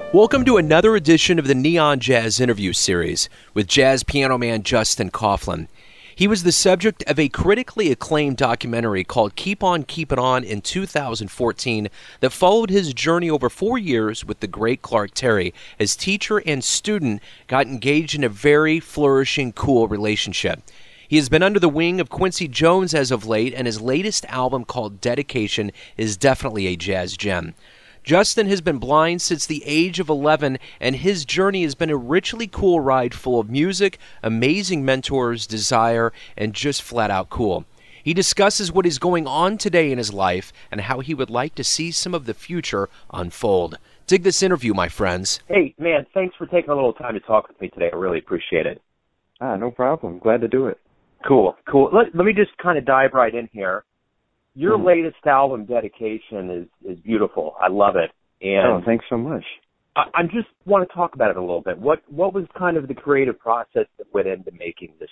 Welcome to another edition of the Neon Jazz Interview Series with jazz piano man Justin Coughlin. He was the subject of a critically acclaimed documentary called Keep On Keepin' On in 2014 that followed his journey over 4 years with the great Clark Terry as teacher and student got engaged in a very flourishing, cool relationship. He has been under the wing of Quincy Jones as of late, and his latest album called Dedication is definitely a jazz gem. Justin has been blind since the age of 11, and his journey has been a richly cool ride full of music, amazing mentors, desire, and just flat-out cool. He discusses what is going on today in his life and how he would like to see some of the future unfold. Dig this interview, my friends. Hey, man, thanks for taking a little time to talk with me today. I really appreciate it. No problem. Glad to do it. Cool. Let me just kind of dive right in here. Your latest album, Dedication, is beautiful. I love it. And thanks so much. I just want to talk about it a little bit. What was kind of the creative process that went into making this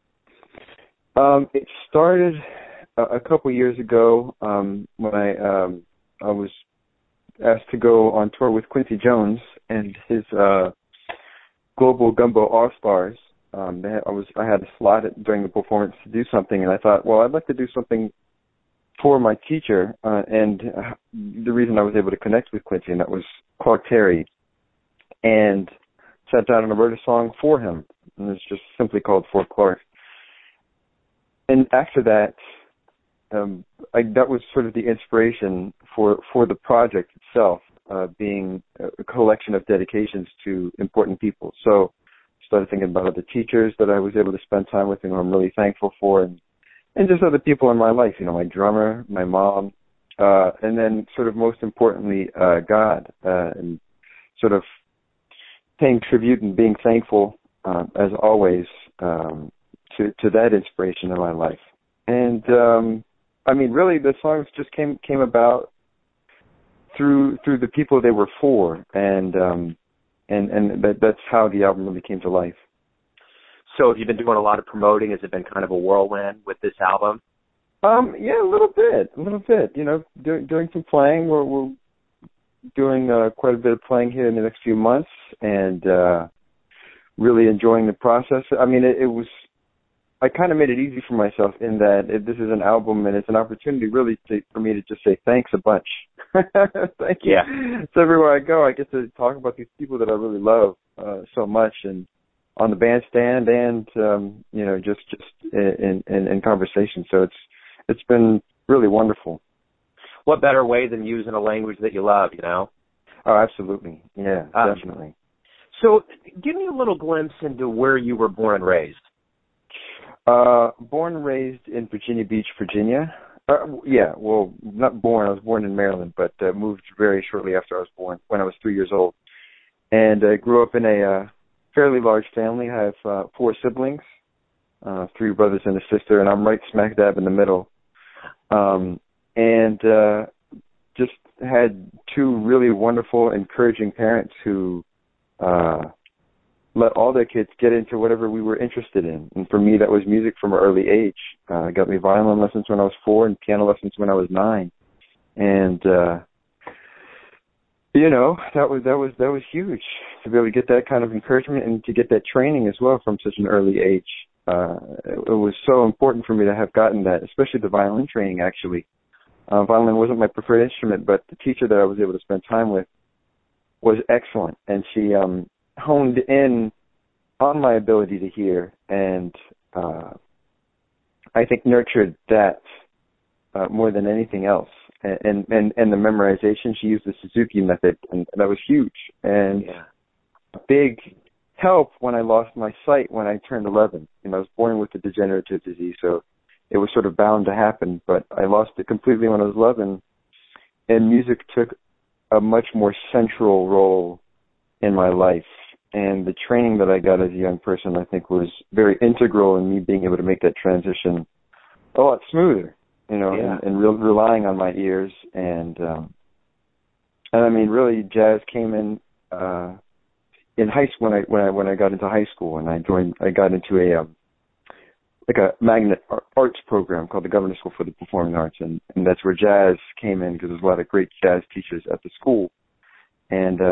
album? It started a couple years ago when I was asked to go on tour with Quincy Jones and his Global Gumbo All-Stars. I had a slot during the performance to do something, and I thought, well, I'd like to do something for my teacher, and the reason I was able to connect with Quincy, and that was Clark Terry, and sat down and wrote a song for him, and it's just simply called For Clark. And after that, that was sort of the inspiration for the project itself, being a collection of dedications to important people. So I started thinking about other teachers that I was able to spend time with and who I'm really thankful for, and just other people in my life, my drummer, my mom, and then sort of most importantly, God, and sort of paying tribute and being thankful, as always, to that inspiration in my life. And, really the songs just came about through the people they were for, and that's how the album really came to life. So have you been doing a lot of promoting? Has it been kind of a whirlwind with this album? Yeah, a little bit. Doing some playing. We're doing quite a bit of playing here in the next few months, and really enjoying the process. I kind of made it easy for myself in that this is an album, and it's an opportunity really for me to just say thanks a bunch. Thank you. Yeah. So everywhere I go, I get to talk about these people that I really love so much, and on the bandstand, and just in conversation. So it's been really wonderful. What better way than using a language that you love? Oh, absolutely. Yeah, definitely. So, give me a little glimpse into where you were born and raised. Born and raised in Virginia Beach, Virginia. Not born. I was born in Maryland, but moved very shortly after I was born, when I was 3 years old, and grew up in a fairly large family. I have 4 siblings, 3 brothers and a sister, and I'm right smack dab in the middle. And just had 2 really wonderful, encouraging parents who let all their kids get into whatever we were interested in. And for me, that was music from an early age. Got me violin lessons when I was 4 and piano lessons when I was 9. And that was huge to be able to get that kind of encouragement and to get that training as well from such an early age. It was so important for me to have gotten that, especially the violin training, actually. Violin wasn't my preferred instrument, but the teacher that I was able to spend time with was excellent, and she honed in on my ability to hear, and I think nurtured that more than anything else. And the memorization, she used the Suzuki method, and that was huge. And a big help when I lost my sight when I turned 11. I was born with a degenerative disease, so it was sort of bound to happen. But I lost it completely when I was 11, and music took a much more central role in my life. And the training that I got as a young person, I think, was very integral in me being able to make that transition a lot smoother. And relying on my ears, and really jazz came in high school when I got into high school, and I got into a magnet arts program called the Governor School for the Performing Arts, and that's where jazz came in because there's a lot of great jazz teachers at the school, and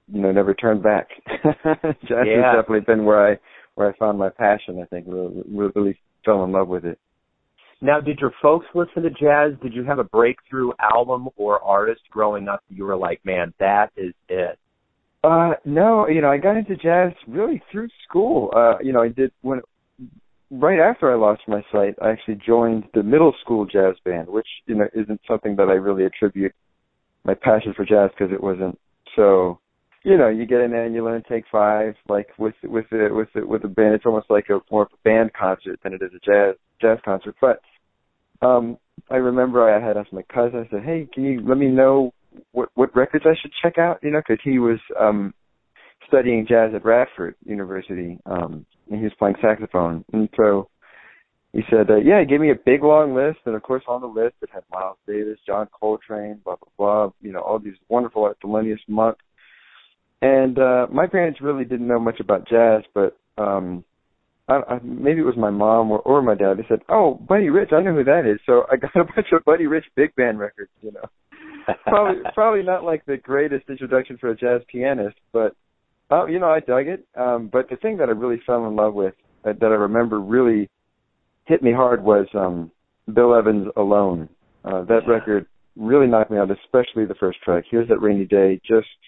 never turned back. Jazz has definitely been where I found my passion. I think really fell in love with it. Now, did your folks listen to jazz? Did you have a breakthrough album or artist growing up that you were like, man, that is it? No, I got into jazz really through school. I did right after I lost my sight, I actually joined the middle school jazz band, which, isn't something that I really attribute my passion for jazz because it wasn't so, you get in there and you learn Take Five, like with a band. It's almost like more of a band concert than it is a jazz concert. But I remember I had asked my cousin, I said, hey, can you let me know what records I should check out? Because he was studying jazz at Radford University, and he was playing saxophone. And so he said, he gave me a big long list, and of course on the list it had Miles Davis, John Coltrane, blah, blah, blah, all these wonderful Thelonious Monk. And my parents really didn't know much about jazz, but maybe it was my mom or my dad. They said, oh, Buddy Rich, I know who that is. So I got a bunch of Buddy Rich big band records, Probably not like the greatest introduction for a jazz pianist, but, I dug it. But the thing that I really fell in love with, that I remember really hit me hard, was Bill Evans' Alone. That record really knocked me out, especially the first track. Here's That Rainy Day.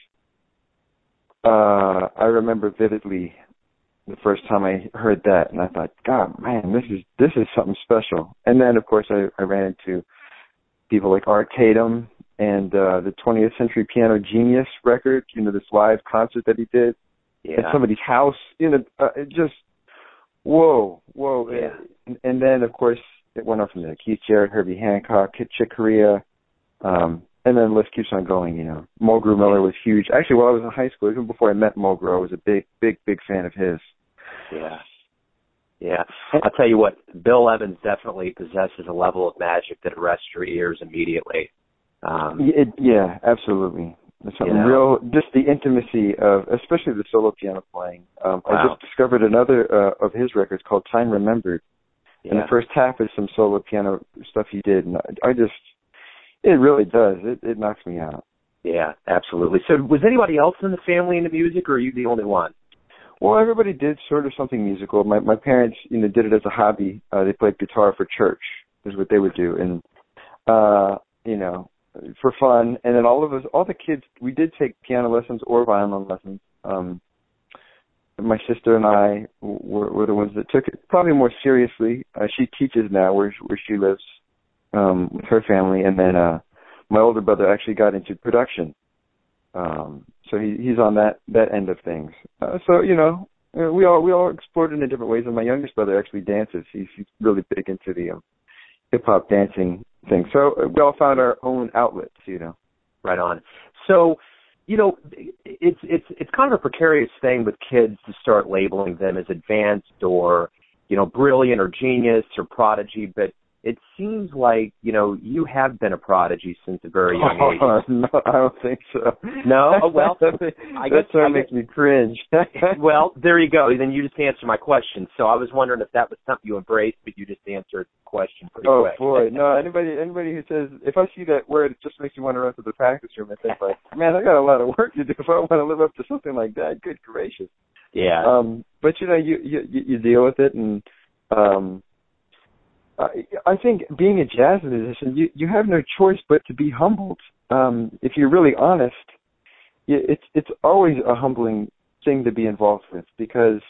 I remember vividly the first time I heard that, and I thought, God, man, this is something special. And then, of course, I ran into people like Art Tatum and the 20th Century Piano Genius record, this live concert that he did at somebody's house. Just, whoa. Yeah. And then, of course, it went on from there. Keith Jarrett, Herbie Hancock, Chick Corea, and then the list keeps on going, Mulgrew Miller was huge. Actually, while I was in high school, even before I met Mulgrew, I was a big fan of his. Yeah. I'll tell you what, Bill Evans definitely possesses a level of magic that arrests your ears immediately. Yeah, absolutely. There's something real, just the intimacy of, especially the solo piano playing. Wow. I just discovered another of his records called Time Remembered. And the first half is some solo piano stuff he did, and it really does. It knocks me out. Yeah, absolutely. So was anybody else in the family into music, or are you the only one? Well, everybody did sort of something musical. My parents, did it as a hobby. They played guitar for church, is what they would do. And, for fun. And then all the kids, we did take piano lessons or violin lessons. My sister and I were the ones that took it probably more seriously. She teaches now where she lives with her family. And then my older brother actually got into production. So he's on that end of things. So we all explored it in different ways. And my youngest brother actually dances. He's really big into the hip hop dancing thing. So we all found our own outlets. Right on. So it's kind of a precarious thing with kids to start labeling them as advanced or brilliant or genius or prodigy, but it seems like, you have been a prodigy since a very young age. No, I don't think so. No? Oh, well, I guess that makes me cringe. Well, there you go. Then you just answered my question. So I was wondering if that was something you embraced, but you just answered the question pretty quick. Oh, boy. No, anybody who says, if I see that word, it just makes me want to run to the practice room and think, man, I got a lot of work to do if I want to live up to something like that. Good gracious. Yeah. But, you deal with it, and I think being a jazz musician, you have no choice but to be humbled. If you're really honest, it's always a humbling thing to be involved with, because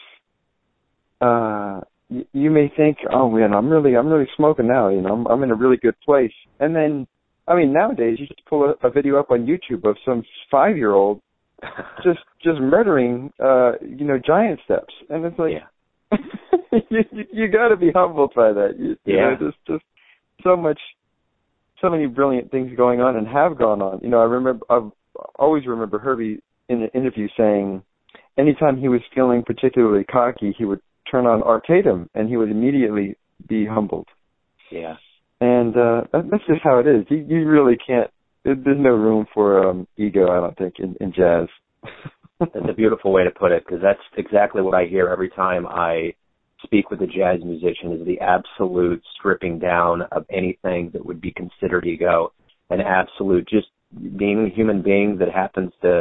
you may think, oh man, I'm really smoking now. I'm in a really good place. And then, nowadays you just pull a video up on YouTube of some 5-year-old just murdering, giant steps, and it's like. Yeah. you got to be humbled by that. There's just so many brilliant things going on and have gone on. I always remember Herbie in an interview saying anytime he was feeling particularly cocky, he would turn on Art Tatum and he would immediately be humbled. Yeah. And that's just how it is. You really can't. There's no room for ego, I don't think, in jazz. That's a beautiful way to put it, because that's exactly what I hear every time I speak with a jazz musician, is the absolute stripping down of anything that would be considered ego, an absolute just being a human being that happens to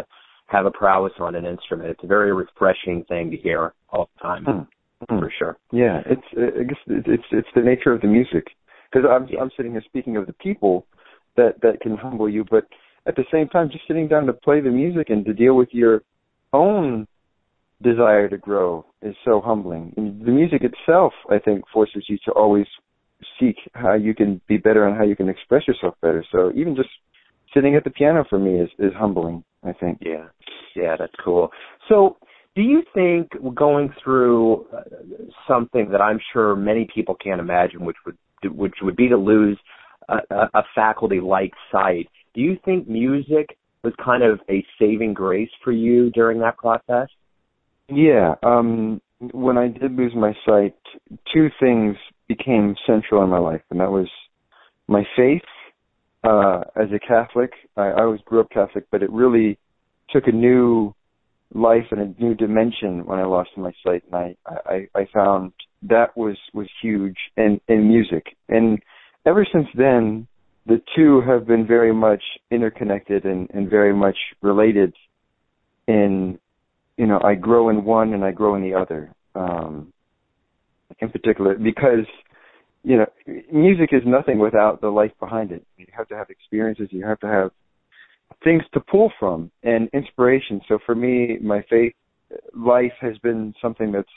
have a prowess on an instrument. It's a very refreshing thing to hear all the time, for sure. Yeah, I guess it's the nature of the music. Because I'm sitting here speaking of the people that can humble you, but at the same time, just sitting down to play the music and to deal with your own desire to grow is so humbling. And the music itself, I think, forces you to always seek how you can be better and how you can express yourself better. So even just sitting at the piano for me is humbling, I think. Yeah, that's cool. So do you think going through something that I'm sure many people can't imagine, which would be to lose a faculty-like sight, do you think music was kind of a saving grace for you during that process? Yeah. When I did lose my sight, two things became central in my life, and that was my faith as a Catholic. I always grew up Catholic, but it really took a new life and a new dimension when I lost my sight, and I found that was huge in music. And ever since then, the two have been very much interconnected and very much related in, I grow in one and I grow in the other, in particular, because, music is nothing without the life behind it. You have to have experiences, you have to have things to pull from and inspiration. So for me, my faith life has been something that's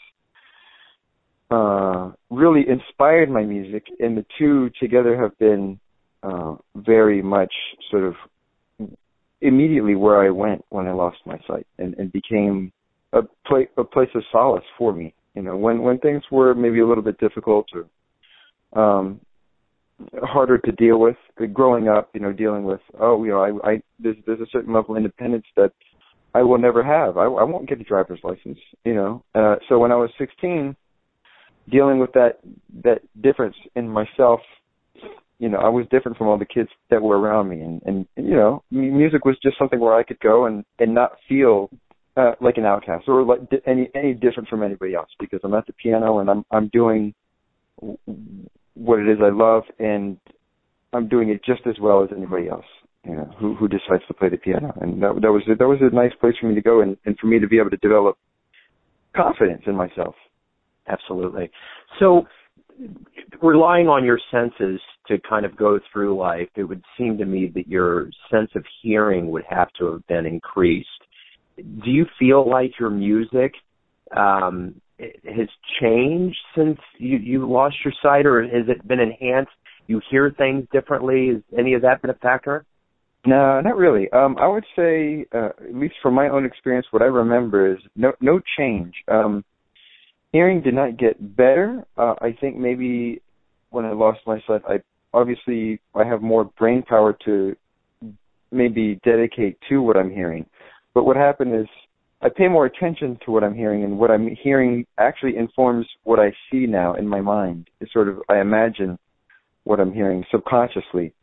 really inspired my music, and the two together have been very much sort of immediately where I went when I lost my sight, and became a place of solace for me. When things were maybe a little bit difficult or harder to deal with, growing up, dealing with, there's a certain level of independence that I will never have. I won't get a driver's license, So when I was 16, dealing with that difference in myself, I was different from all the kids that were around me, and music was just something where I could go and not feel like an outcast or like any different from anybody else, because I'm at the piano and I'm doing what it is I love, and I'm doing it just as well as anybody else, who decides to play the piano. And that was a nice place for me to go, and for me to be able to develop confidence in myself. Absolutely. So relying on your senses to kind of go through life, it would seem to me that your sense of hearing would have to have been increased. Do you feel like your music has changed since you lost your sight, or has it been enhanced? You hear things differently? Has any of that been a factor? No, not really. I would say, at least from my own experience, what I remember is no change. Hearing did not get better. I think maybe when I lost my sight, I have more brain power to maybe dedicate to what I'm hearing. But what happened is I pay more attention to what I'm hearing, and what I'm hearing actually informs what I see now in my mind. It's sort of, I imagine what I'm hearing subconsciously.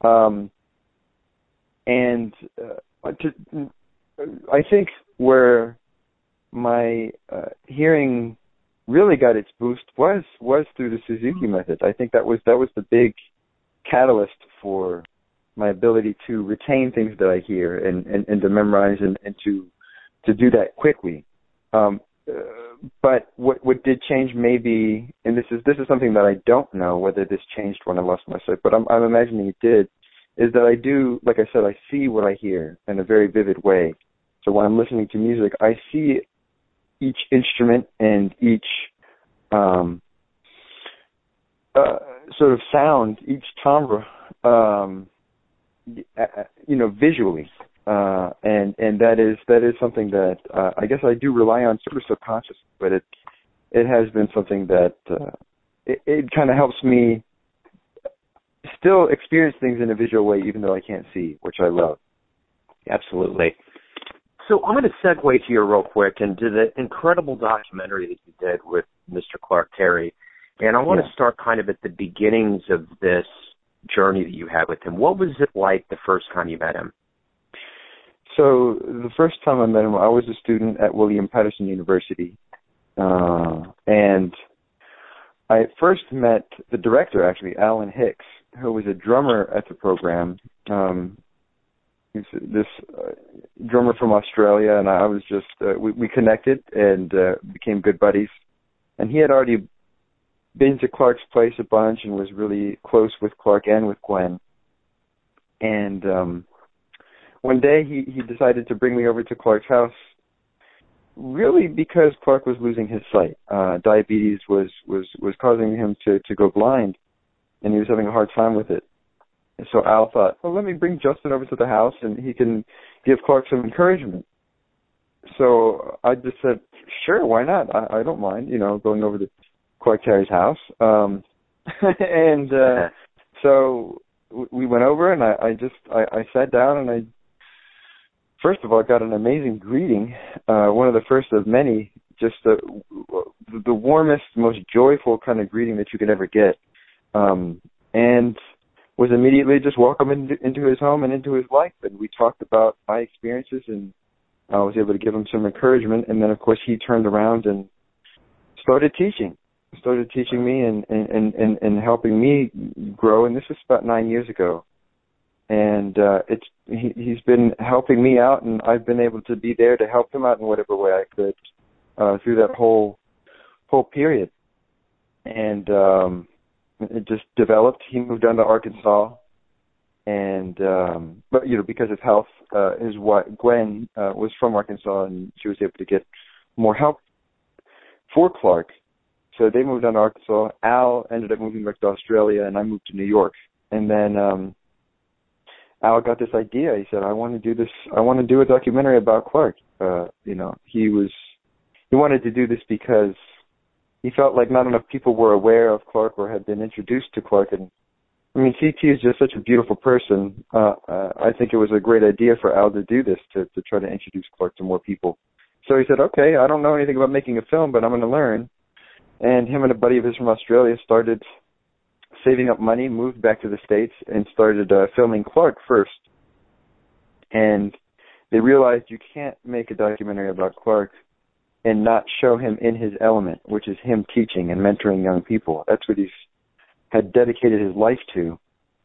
I think where my hearing really got its boost was through the Suzuki method. I think that was the big catalyst for my ability to retain things that I hear and to memorize and to do that quickly. But what did change maybe, and this is something that I don't know whether this changed when I lost my sight, but I'm imagining it did, is that I do, like I said, I see what I hear in a very vivid way. So when I'm listening to music, I see each instrument and each sort of sound, each timbre, visually. And that is something that I guess I do rely on sort of subconsciously, but it has been something that it kind of helps me still experience things in a visual way, even though I can't see, which I love. Absolutely. So I'm going to segue here real quick into the incredible documentary that you did with Mr. Clark Terry. And I want to start kind of at the beginnings of this journey that you had with him. What was it like the first time you met him? So the first time I met him, I was a student at William Patterson University. And I first met the director, actually, Alan Hicks, who was a drummer at the program. He's this drummer from Australia, and I was just we connected and became good buddies. And he had already been to Clark's place a bunch and was really close with Clark and with Gwen. And one day he decided to bring me over to Clark's house, really because Clark was losing his sight. Diabetes was causing him to go blind, and he was having a hard time with it. And so Al thought, well, let me bring Justin over to the house and he can give Clark some encouragement. So I just said, sure, why not? I don't mind, going over to Clark Terry's house. And so we went over, and I sat down, and I first of all got an amazing greeting, one of the first of many, just the warmest, most joyful kind of greeting that you could ever get. And was immediately just welcomed into his home and into his life. And we talked about my experiences, and I was able to give him some encouragement. And then, of course, he turned around and started teaching me and helping me grow. And this was about 9 years ago. And he's been helping me out, and I've been able to be there to help him out in whatever way I could through that whole period. And it just developed. He moved down to Arkansas, and but because of health, his wife Gwen was from Arkansas, and she was able to get more help for Clark. So they moved down to Arkansas. Al ended up moving back to Australia, and I moved to New York. And then Al got this idea. He said, "I want to do this. I want to do a documentary about Clark." He wanted to do this because he felt like not enough people were aware of Clark or had been introduced to Clark. And I mean, CT is just such a beautiful person. I think it was a great idea for Al to do this, to try to introduce Clark to more people. So he said, okay, I don't know anything about making a film, but I'm going to learn. And him and a buddy of his from Australia started saving up money, moved back to the States, and started filming Clark first. And they realized you can't make a documentary about Clark and not show him in his element, which is him teaching and mentoring young people. That's what he's had dedicated his life to.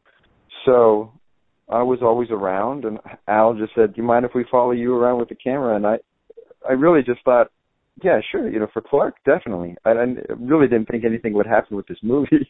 So I was always around, and Al just said, do you mind if we follow you around with the camera? And I really just thought, yeah, sure, for Clark, definitely. I really didn't think anything would happen with this movie.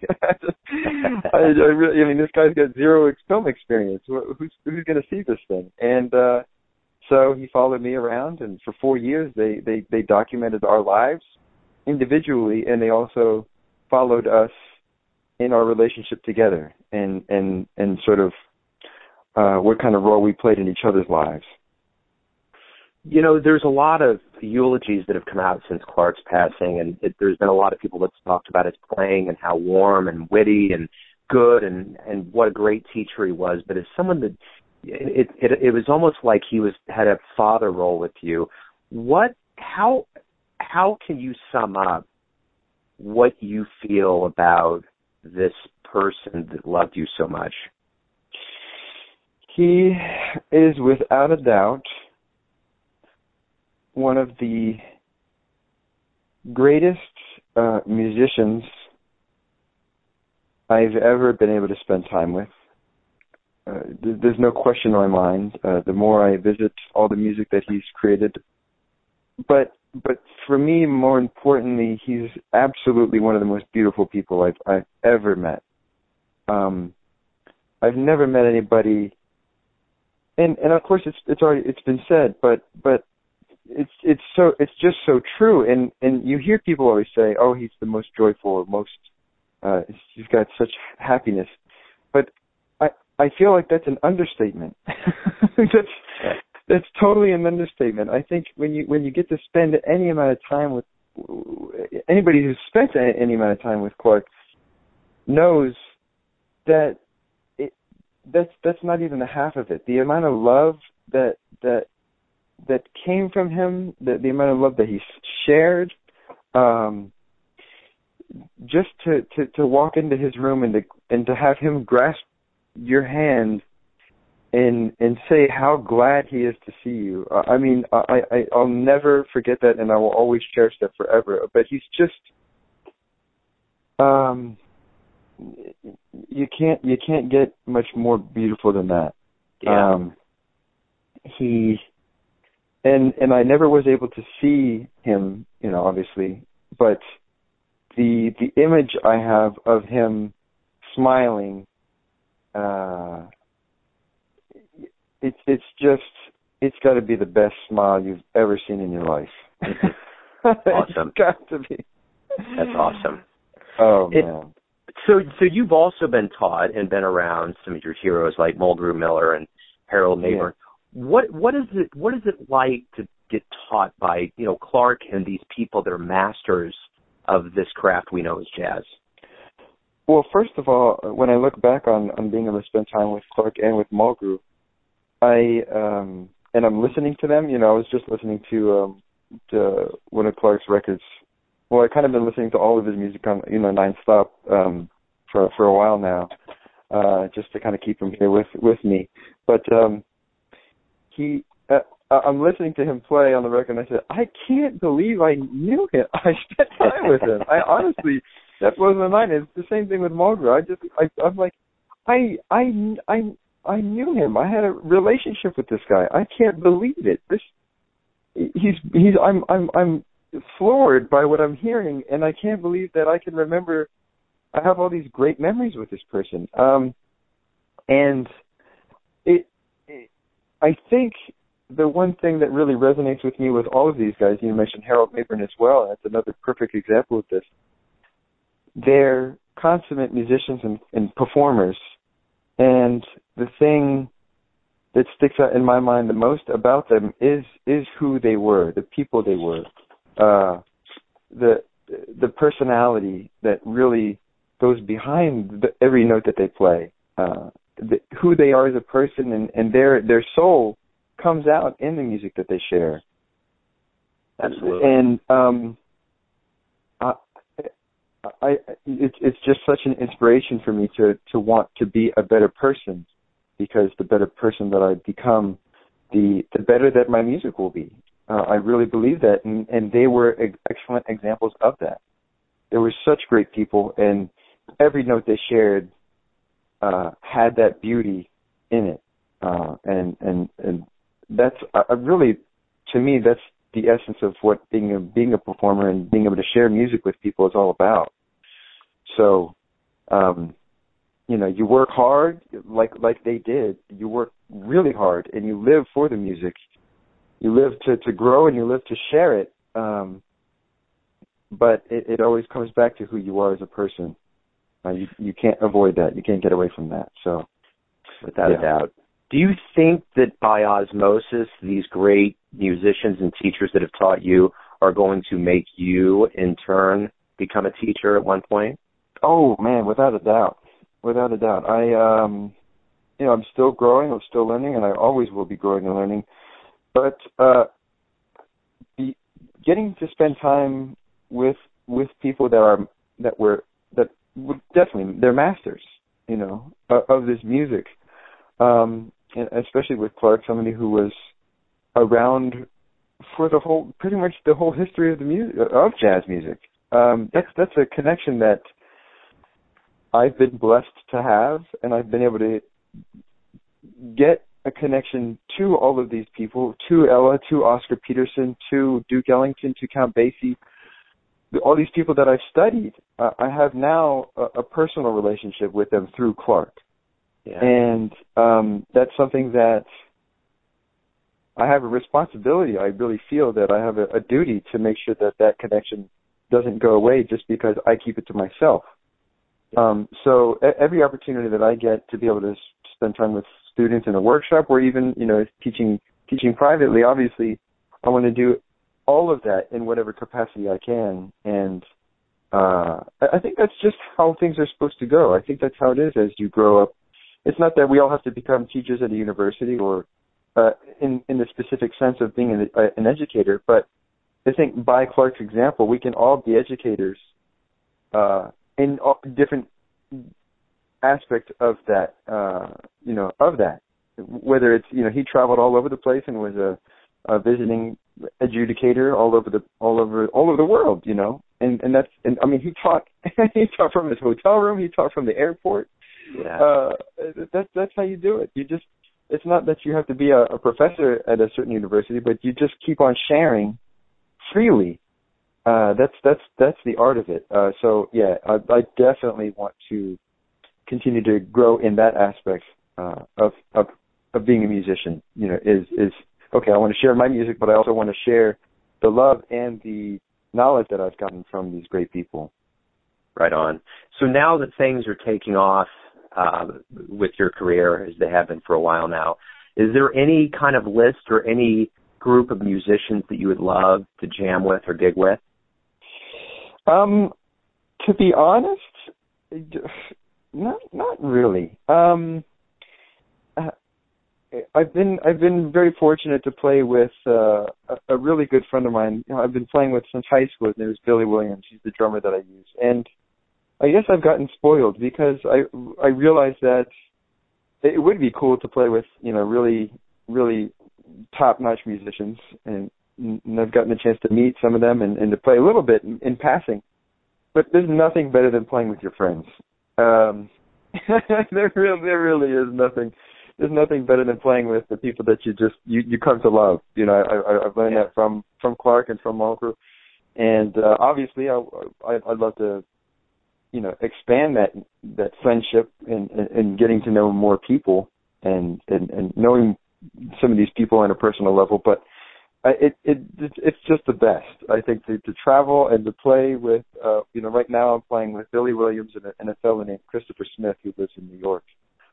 This guy's got zero film experience. Who's going to see this thing? And so he followed me around, and for 4 years they documented our lives individually, and they also followed us in our relationship together, and sort of what kind of role we played in each other's lives. There's a lot of eulogies that have come out since Clark's passing, and there's been a lot of people that's talked about his playing and how warm and witty and good and what a great teacher he was. But as someone that it was almost like he had a father role with you. How can you sum up what you feel about this person that loved you so much? He is without a doubt one of the greatest musicians I've ever been able to spend time with. There's no question in my mind. The more I visit all the music that he's created, but for me, more importantly, he's absolutely one of the most beautiful people I've ever met. I've never met anybody, and of course it's been said, but it's just so true. And you hear people always say, "Oh, he's the most joyful," or "most he's got such happiness," but I feel like that's an understatement. That's totally an understatement. I think when you get to spend any amount of time with anybody who's spent any amount of time with Clark knows that that's not even the half of it. The amount of love that came from him, the amount of love that he shared, just to walk into his room and to have him grasp your hand and say how glad he is to see you. I'll never forget that, and I will always cherish that forever. But he's just you can't get much more beautiful than that. Yeah. he and I never was able to see him, obviously, but the image I have of him smiling, it's got to be the best smile you've ever seen in your life. Awesome. It's got to be. That's awesome. Oh man. So you've also been taught and been around some of your heroes like Mulgrew Miller and Harold Mabern. Yeah. What is it like to get taught by Clark and these people that are masters of this craft we know as jazz? Well, first of all, when I look back on being able to spend time with Clark and with Mulgrew, and I'm listening to them. I was just listening to one of Clark's records. Well, I kind of been listening to all of his music on nonstop for a while now, just to kind of keep him here with me. But I'm listening to him play on the record, and I said, I can't believe I knew him. I spent time with him. I honestly, that blows my mind. It's the same thing with Mulgrew. I'm like, I knew him. I had a relationship with this guy. I can't believe it. I'm floored by what I'm hearing, and I can't believe that I can remember. I have all these great memories with this person. And I think the one thing that really resonates with me with all of these guys, you mentioned Harold Mabern as well, and that's another perfect example of this. They're consummate musicians and performers, and the thing that sticks out in my mind the most about them is who they were, the people they were, the personality that really goes behind every note that they play, who they are as a person, and their soul comes out in the music that they share. Absolutely. And it's just such an inspiration for me to want to be a better person, because the better person that I become, the better that my music will be. I really believe that, and they were excellent examples of that. They were such great people, and every note they shared had that beauty in it, and that's really, to me, that's the essence of what being a performer and being able to share music with people is all about. So, you work hard like they did. You work really hard, and you live for the music. You live to grow, and you live to share it. But it always comes back to who you are as a person. You can't avoid that. You can't get away from that. So, without a doubt. Do you think that by osmosis, these great musicians and teachers that have taught you are going to make you, in turn, become a teacher at one point? Oh, man, without a doubt. Without a doubt. I'm still growing, I'm still learning, and I always will be growing and learning. But getting to spend time with people that would definitely, they're masters, of this music. And especially with Clark, somebody who was around for pretty much the whole history of of jazz music. That's a connection that I've been blessed to have, and I've been able to get a connection to all of these people, to Ella, to Oscar Peterson, to Duke Ellington, to Count Basie, all these people that I've studied. I have now a personal relationship with them through Clark. Yeah. And that's something that I have a responsibility. I really feel that I have a duty to make sure that connection doesn't go away just because I keep it to myself. So every opportunity that I get to be able to spend time with students in a workshop, or even teaching privately, obviously I want to do all of that in whatever capacity I can. And I think that's just how things are supposed to go. I think that's how it is as you grow up. It's not that we all have to become teachers at a university or in the specific sense of being an educator, but I think by Clark's example, we can all be educators in different aspects of that, of that. Whether it's, he traveled all over the place and was a visiting adjudicator all over the world, and I mean, he taught from his hotel room, he taught from the airport. Yeah. That's how you do it. You just it's not that you have to be a professor at a certain university, but you just keep on sharing freely. That's the art of it. So yeah, I definitely want to continue to grow in that aspect of being a musician. You know, is okay. I want to share my music, but I also want to share the love and the knowledge that I've gotten from these great people. Right on. So now that things are taking off with your career, as they have been for a while now, is there any kind of list or any group of musicians that you would love to jam with or gig with? To be honest, not really. I've been very fortunate to play with a really good friend of mine. You know, I've been playing with since high school. His name is Billy Williams. He's the drummer that I use, and I guess I've gotten spoiled because I realized that it would be cool to play with, you know, really, really top-notch musicians, and I've gotten the chance to meet some of them and to play a little bit in passing. But there's nothing better than playing with your friends. There really is nothing. There's nothing better than playing with the people that you come to love. You know, I've learned that from Clark and from Mulgrew, and obviously I'd love to, you know, expand that friendship and getting to know more people and knowing some of these people on a personal level. But it's just the best. I think to travel and to play with, you know, right now I'm playing with Billy Williams and a fellow named Christopher Smith who lives in New York.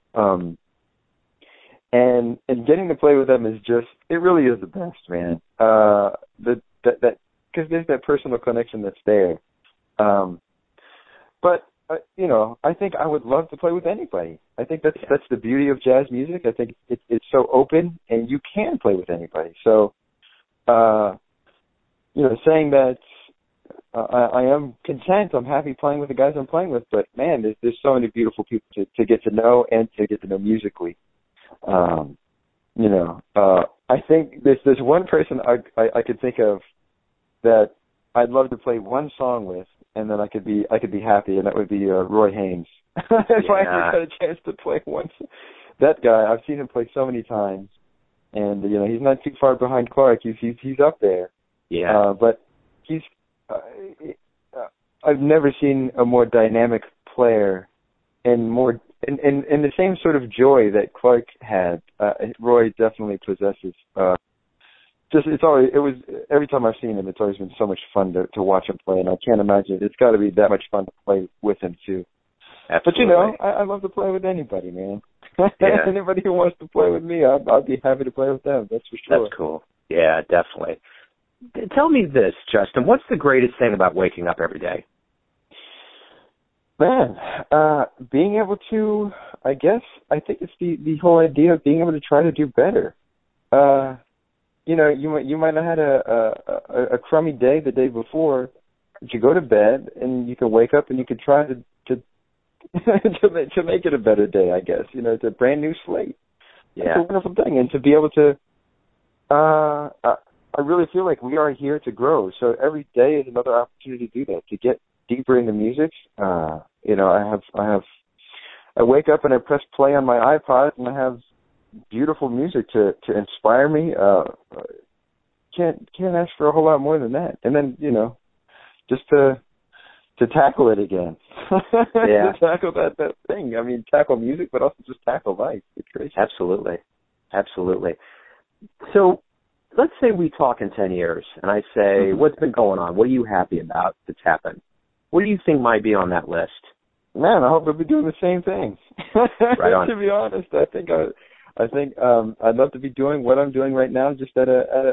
And getting to play with them is just, it really is the best, man. That because there's that personal connection that's there. But you know, I think I would love to play with anybody. I think that's the beauty of jazz music. I think it's so open, and you can play with anybody. So, you know, saying that I am content, I'm happy playing with the guys I'm playing with. But man, there's so many beautiful people to get to know and to get to know musically. You know, I think there's one person I could think of that I'd love to play one song with, and then I could be happy, and that would be Roy Haynes. If I ever got a chance to play once, that guy, I've seen him play so many times, and you know, he's not too far behind Clark. He's up there. Yeah. But he's I've never seen a more dynamic player and more and the same sort of joy that Clark had. Roy definitely possesses. Every time I've seen him, it's always been so much fun to watch him play, and I can't imagine it's got to be that much fun to play with him too. Absolutely. But you know, I love to play with anybody, man. Yeah. Anybody who wants to play with me, I'll be happy to play with them. That's for sure. That's cool. Yeah, definitely. Tell me this, Justin. What's the greatest thing about waking up every day? Man, being able to, I think it's the whole idea of being able to try to do better. You know, you might have had a crummy day the day before, but you go to bed and you can wake up and you can try to to make it a better day. I guess, you know, it's a brand new slate. Yeah, it's a wonderful thing, and to be able to, I really feel like we are here to grow. So every day is another opportunity to do that, to get deeper into music. You know, I wake up and I press play on my iPod and I have beautiful music to inspire me. Can't ask for a whole lot more than that. And then, you know, just to tackle it again. Yeah. To tackle that thing. I mean, tackle music, but also just tackle life. It's crazy. Absolutely. So let's say we talk in 10 years and I say, what's been going on? What are you happy about that's happened? What do you think might be on that list? Man, I hope I'll be doing the same thing. Right on. To be honest, I think I'd love to be doing what I'm doing right now, just at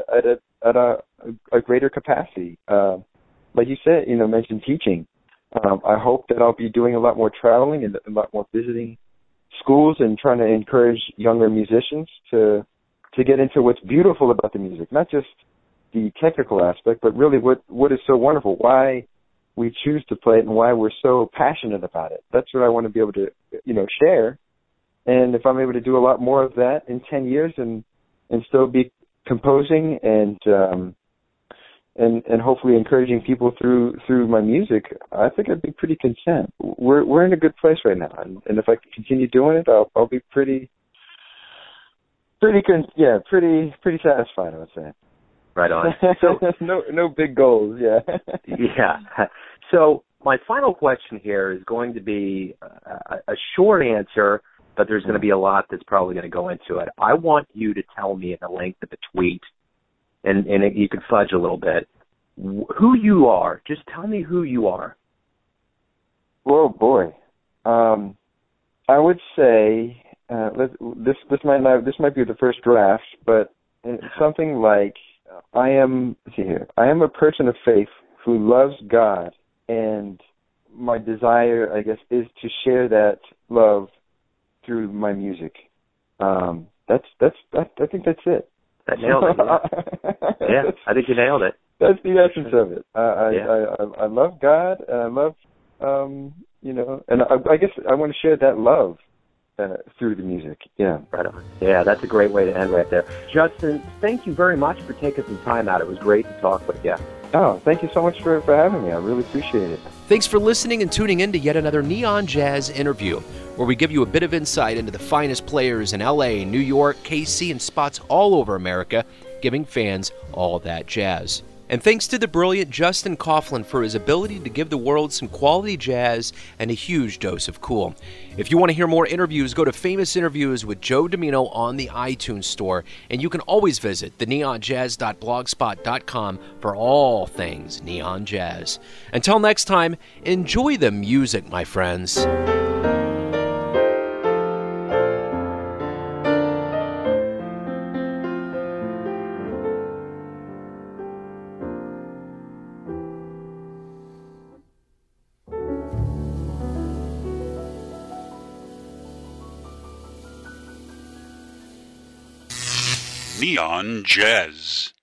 a greater capacity. Like you said, you know, mentioned teaching. I hope that I'll be doing a lot more traveling and a lot more visiting schools and trying to encourage younger musicians to get into what's beautiful about the music, not just the technical aspect, but really what is so wonderful, why we choose to play it and why we're so passionate about it. That's what I want to be able to, you know, share. And if I'm able to do a lot more of that in 10 years and still be composing and hopefully encouraging people through my music, I think I'd be pretty content. We're in a good place right now, and if I can continue doing it, I'll be pretty pretty satisfied, I would say. Right on. So no big goals, yeah. Yeah. So my final question here is going to be a short answer, but there's going to be a lot that's probably going to go into it. I want you to tell me in the length of a tweet, and you can fudge a little bit, who you are. Just tell me who you are. Oh boy, I would say this might be the first draft, but something like I am a person of faith who loves God, and my desire, I guess, is to share that love through my music. I think that's it. That nailed it. Yeah, yeah, I think you nailed it. That's the essence of it. I love God, and I love and I guess I want to share that love through the music. Yeah. Right on. Yeah, that's a great way to end right there. Justin, thank you very much for taking some time out. It was great to talk with you. Oh, thank you so much for having me. I really appreciate it. Thanks for listening and tuning in to yet another Neon Jazz interview, where we give you a bit of insight into the finest players in L.A., New York, KC, and spots all over America, giving fans all that jazz. And thanks to the brilliant Justin Coughlin for his ability to give the world some quality jazz and a huge dose of cool. If you want to hear more interviews, go to Famous Interviews with Joe Domino on the iTunes Store, and you can always visit theneonjazz.blogspot.com for all things neon jazz. Until next time, enjoy the music, my friends. Neon Jazz.